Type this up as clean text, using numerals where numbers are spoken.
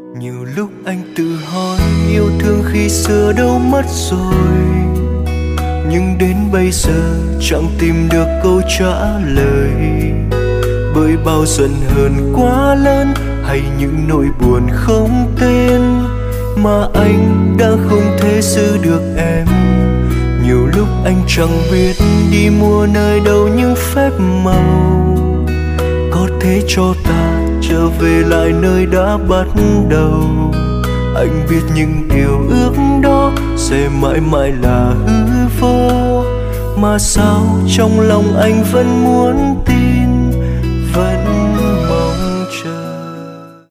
Nhiều lúc anh tự hỏi yêu thương khi xưa đâu mất rồi, nhưng đến bây giờ chẳng tìm được câu trả lời. Bởi bao giận hờn quá lớn hay những nỗi buồn không tên mà anh đã không thể giữ được em. Nhiều lúc anh chẳng biết đi mua nơi đâu những phép màu có thể cho ta trở về lại nơi đã bắt đầu. Anh biết những điều ước đó sẽ mãi mãi là hư vô, mà sao trong lòng anh vẫn muốn tin